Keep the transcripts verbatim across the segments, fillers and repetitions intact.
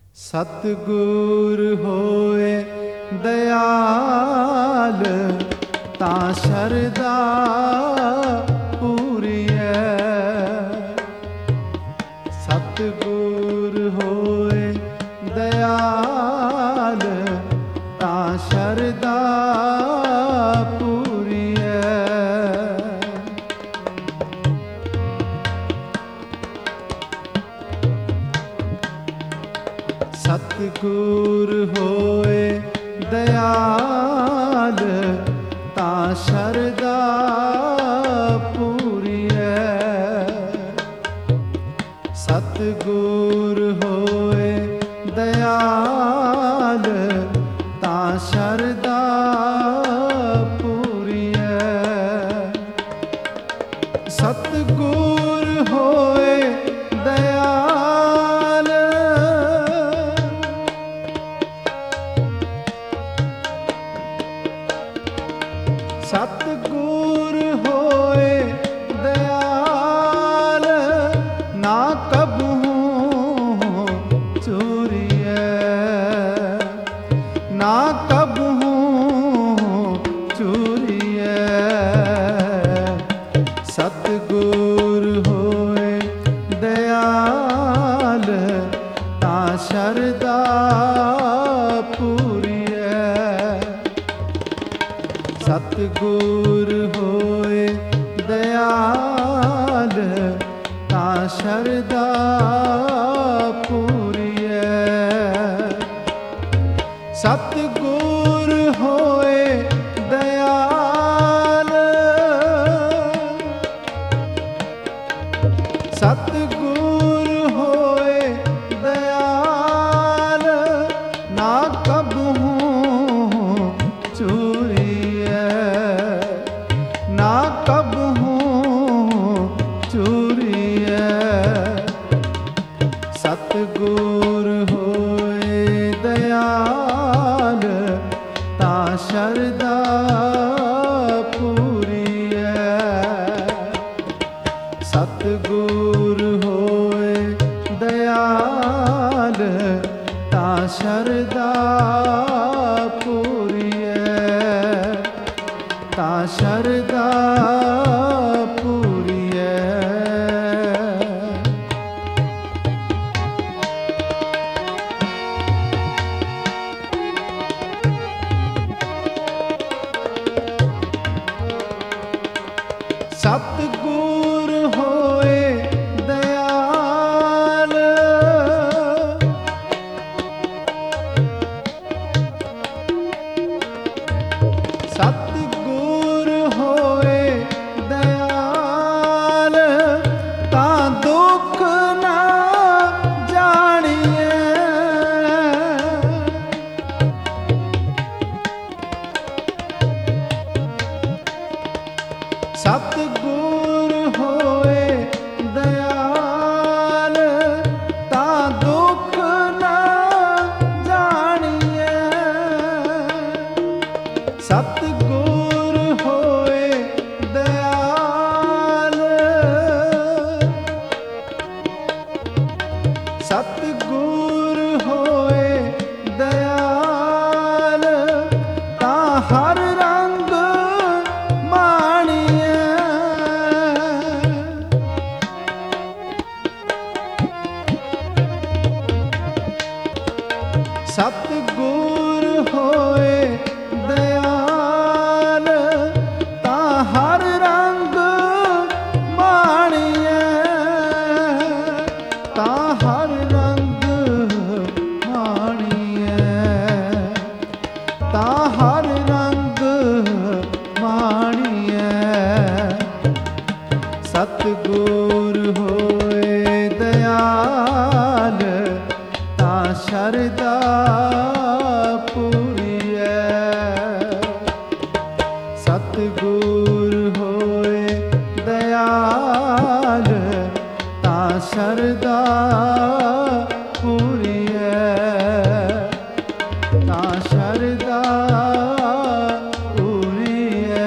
ਸਤਿਗੁਰ ਹੋਏ ਦਇਆਲ ਤਾਂ ਸ਼ਰਧਾ ਪੂਰੀਐ। ਸਤਿਗੁਰ ਹੋਏ ਦਇਆਲ ਤਾਂ ਸ਼ਰਧਾ ਪੂਰੀਐ। ਸਤਿਗੁਰ ਹੋਏ ਦਇਆਲ ਤਾਂ ਸ਼ਰਧਾ ਪੂਰੀਐ। ਸਤਿਗੁਰ ਹੋਏ ਦਇਆਲ ਤਾਂ ਸ਼ਰਧਾ ਪੂਰੀਐ। ਸਤਿਗੁਰ ਹੋਏ ਦਇਆਲ ਸਤਿਗੁਰ ਹੋਏ ਦਇਆਲ ਨਾ ਕਬਹੂ ਚੂਰੀਐ। ਨਾ ਕਬਹੂ ਚੂਰੀਐ। ਸਤਿਗੁਰ ਹੋਏ ਦਇਆਲ ਤਾਂ ਸ਼ਰਧਾ ਪੂਰੀਐ। ਸਤਿਗੁਰ ਹੋਏ ਦਇਆਲ ਤਾਂ ਸ਼ਰਧਾ ਪੂਰੀਐ। ਸਤਿਗੁਰ ਹੋਏ ਦਇਆਲ ਸਤਿਗੁਰ ਹੋਏ ਦਇਆਲ ਨਾ ਕਬਹੂ ਚੂਰੀਐ। ਨਾ ਕਬਹੂ ਚੂਰੀਐ। ਸਤਿਗੁਰ ਹੋਏ ਦਇਆਲ ਤਾਂ ਸ਼ਰਧਾ ਪੂਰੀਐ। ਸਤਿਗੁਰ ਹੋਏ ਦਇਆਲ ਤਾਂ ਸ਼ਰਧਾ ਪੂਰੀਐ। ਤਾਂ ਸ਼ਰਧਾ ਪੂਰੀਐ। ਸਤਿਗੁਰ ਹੋਏ ਦਇਆਲ ਸਤਿਗੁਰ ਹੋਏ ਦਇਆਲ ਤਾਂ ਦੁੱਖ ਨਾ ਜਾਣੀਐ। ਸਤਿਗੁਰ ਹੋਏ ਦਇਆਲ ਤਾਂ ਦੁੱਖ ਨਾ ਜਾਣੀਐ। ਸਤਿਗੁਰ ਹੋਏ ਦਇਆਲ ਸਤਿਗੁਰ ਹੋਏ ਦਇਆਲ ਤਾਂ ਹਰ ਰੰਗ ਮਾਣੀਐ। ਸਤਿਗੁਰ ਹੋਏ ਦਇਆਲ ਤਾਂ ਹਰ ਰੰਗ ਮਾਣੀਐ। ਤਾਂ ਹਰ ਰੰਗ ਮਾਣੀਐ। ਤਾਂ ਹਰ ਰੰਗ ਮਾਣੀਐ। ਸਤਿਗੁਰ ਹੋਏ ਦਇਆਲ ਤਾਂ ਸ਼ਰਧਾ ਪੂਰੀਐ। ਸਤਿਗੁਰ ਹੋਏ ਦਇਆਲ ਤਾਂ ਸ਼ਰਧਾ ਪੂਰੀਐ। ਤਾਂ ਸ਼ਰਧਾ ਪੂਰੀਐ।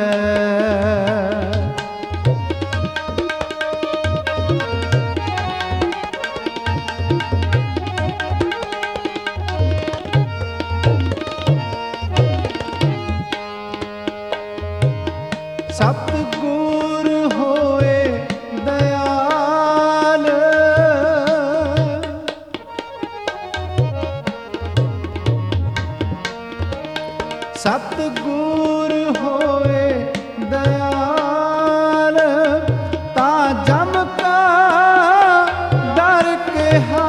ਸਤਿਗੁਰ ਹੋਏ ਦਇਆਲ, ਤਾਂ ਜਮ ਕਾ ਡਰ ਕਿਹਾ।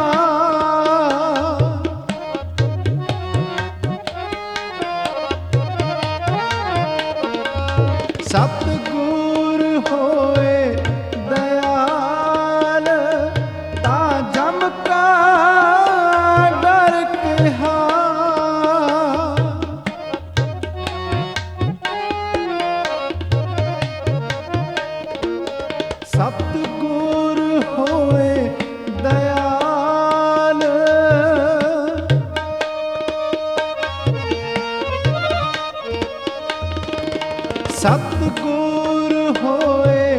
ਸਤਿਗੁਰ ਹੋਏ ਦਇਆਲ, ਤਾਂ ਜਮ ਕਾ ਡਰ ਕਿਹਾ। ਸਤਿਗੁਰ ਹੋਏ ਦਇਆਲ, ਸਤਿਗੁਰ ਹੋਏ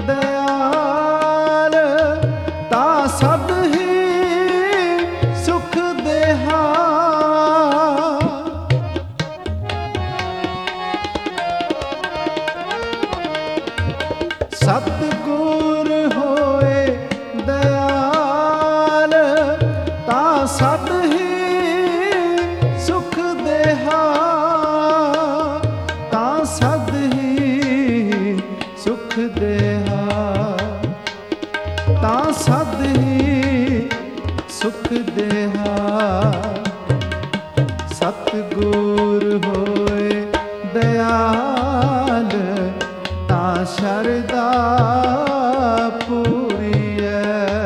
ਦਇਆਲ, ਤਾਂ ਸਦ ਹੀ ਸੁਖ ਦੇਹਾ। ਸਤਿਗੁਰ ਹੋਏ ਦਇਆਲ, ਤਾਂ ਸਦ ਹੀ ਸੁਖ ਦੇਹਾ। ਤਾਂ ਸਦ ਹੀ ਸੁਖ ਦੇਹਾ, ਤਾਂ ਸਦ ਹੀ ਸੁਖ ਦੇਹਾ। ਸਤਿਗੁਰ ਹੋਏ ਦਇਆਲ, ਤਾਂ ਸ਼ਰਧਾ ਪੂਰੀਐ।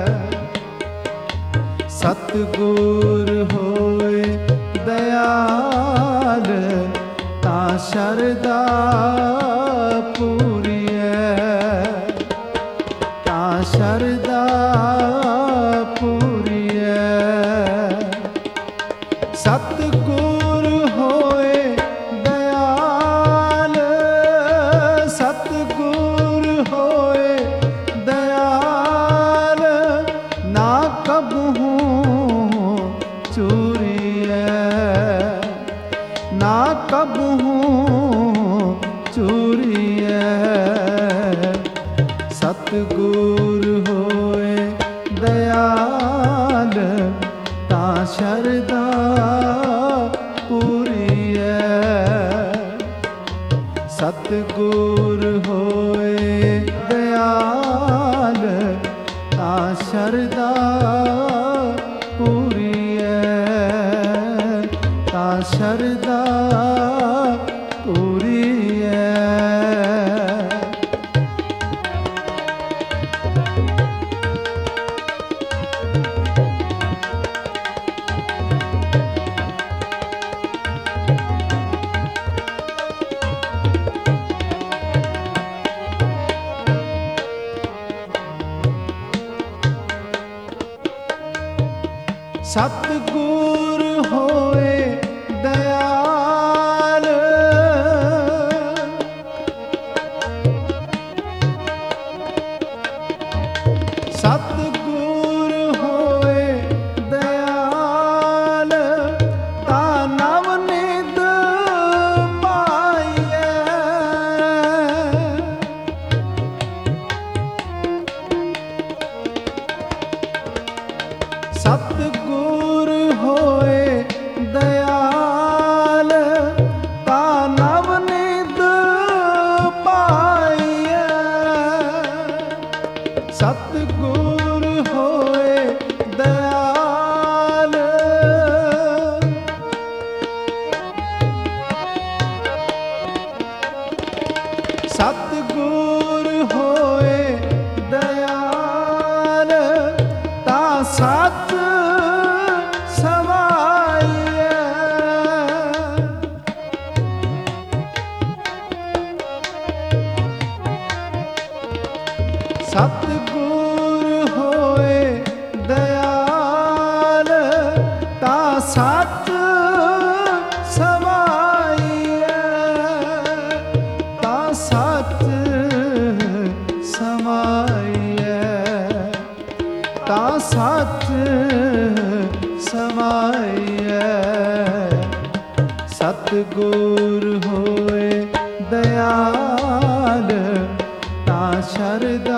ਸਤਿਗੁਰ ਹੋਏ ਦਇਆਲ, ਤਾਂ ਸ਼ਰਧਾ ਪੂਰੀਐ। ਤਾਂ ਸ਼ਰਧਾ ਪੂਰੀਐ। ਸਤਿਗੁਰ ਹੋਏ ਦਇਆਲ, ਸਤਿਗੁਰ ਹੋਏ ਦਇਆਲ, ਨਾ ਕਬਹੂ ਚੂਰੀਐ। ਨਾ ਕਬਹੂ ਚੂਰੀਐ। ਸਤਿਗੁਰ ਹੋਏ ਦਇਆਲ, ਤਾਂ ਸ਼ਰਧਾ ਪੂਰੀਐ। ਸਤਿਗੁਰ ਹੋਏ ਦਇਆਲ, ਤਾਂ ਸ਼ਰਧਾ ਪੂਰੀਐ। ਤਾਂ ਸ਼ਰਧਾ ਪੂਰੀਐ। ਸਤਿਗੁਰ ਹੋਏ ਦਇਆਲ, ਸਤਿਗੁਰ ਹੋਏ ਦਇਆਲ, ਤਾਂ ਨਵ ਨਿਧ ਪਾਈਐ। ਸਤਿਗੁਰ ਹੋਏ ਦਇਆਲ, ਤਾਂ ਨਵ ਨਿਧ ਪਾਈਐ। ਸਤਿਗੁਰ ਹੋਏ ਦਇਆਲ, ਸਤਿਗੁਰ ਹੋਏ ਦਇਆਲ, ਤਾਂ ਸਤ ਸਮਾਈਐ। ਸਤਿਗੁਰ ਹੋਏ ਦਇਆਲ, ਤਾਂ ਸਤ ਸਮਾਈਐ। ਤਾਂ ਸਤ ਸਮਾਈਐ। ਤਾਂ ਸਤ ਸਮਾਈਐ। ਸਤਿਗੁਰ ਹੋਏ ਦਇਆਲ, ਤਾਂ ਸ਼ਰਧਾ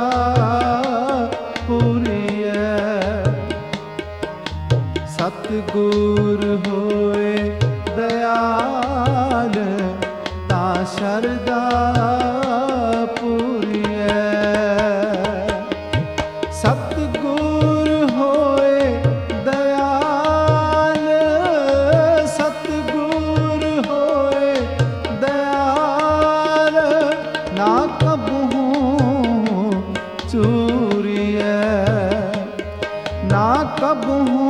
ਪੂਰੀਐ। ਸਤਿਗੁਰ ਹੋਏ दयाल ता शरदा पूरिए। सतगुर होए दयाल, सतगुर होए दयाल ना कबहू चूरिए, ना कबहू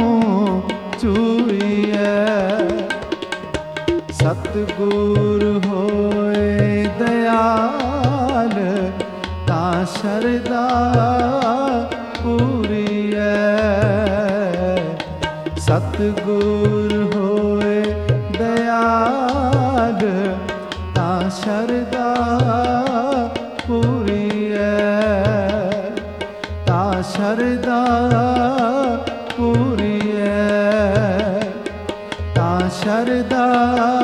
चूरिए। सतगुर होए दयाल ता शरदा पूरिए। सतगुर होए दयाल ता शरदा पूरिए, ता शरदा पूरिए, ता शरदा